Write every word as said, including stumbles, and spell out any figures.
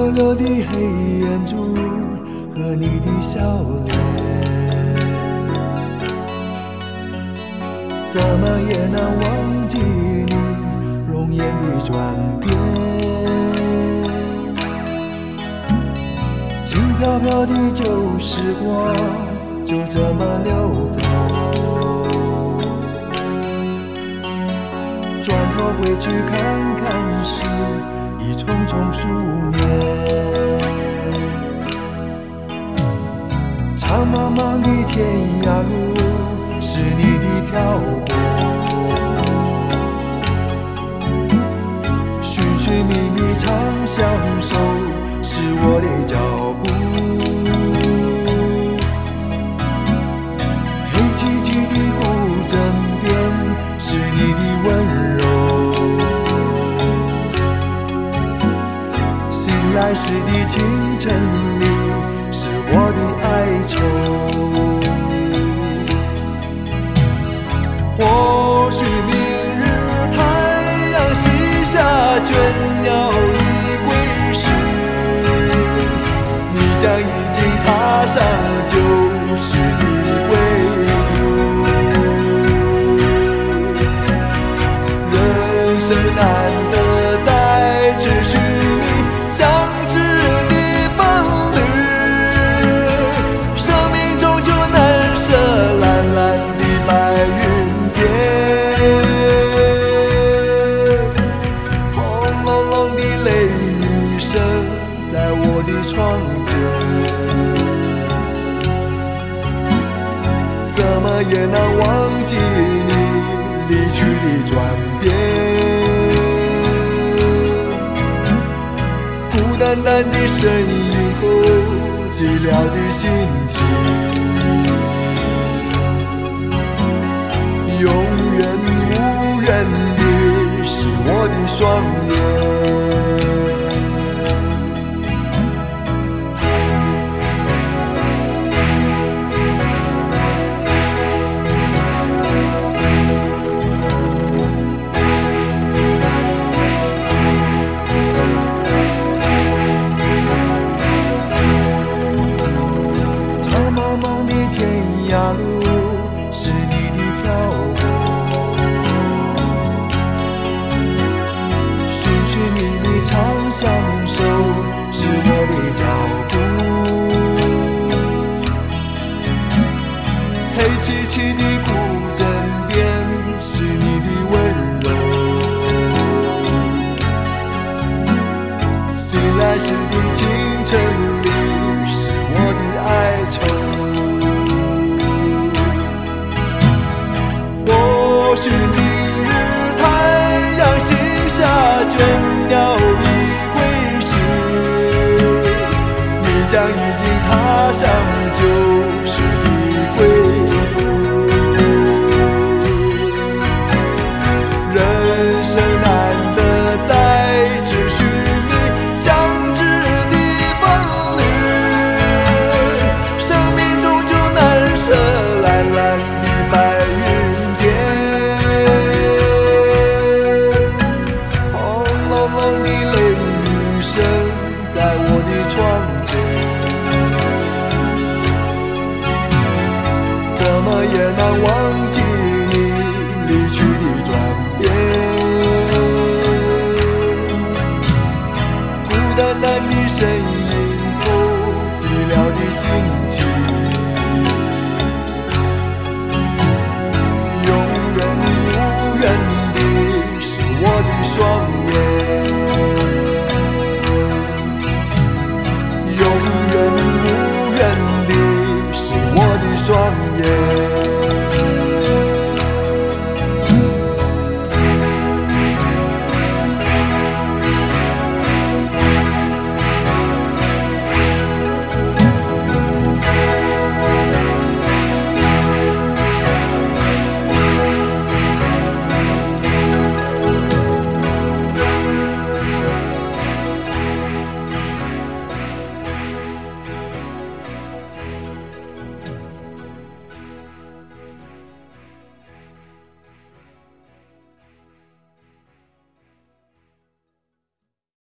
溜溜的黑眼珠和你的笑脸，怎么也难忘记你容颜的转变。轻飘飘的旧时光就这么溜走，转头回去看看时，已匆匆数年。长茫茫的天涯路是你的漂泊，寻寻觅觅长相守是我的脚步。黑漆漆的古镇边是你的温柔，醒来时的清晨里是我的哀愁。或许明日太阳西下，倦鸟已归时，你将已经踏上旧时的归途。人生难得再次寻觅相知的伴侣，生命终究难舍蓝蓝的白云天。轰隆隆的雷雨声在我的窗前，怎么也难忘记你离去的转变。孤单单的身影后寂寥的心情，永远无人的是我的双眼。茫茫的天涯路是你的漂泊，寻寻觅觅长相守是我的脚步。黑漆漆的古镇边是你的温柔，醒来时的清晨里是我的哀愁。或许明日太阳西下，倦鸟已归时，你将已经踏上旧时的归途。人生难得再次寻觅相知的伴侣，生命终究难舍蓝蓝的白云天。轰隆隆的雷雨声在我的窗前，怎么也难忘记你离去的转变。孤单单的身影后寂寥的心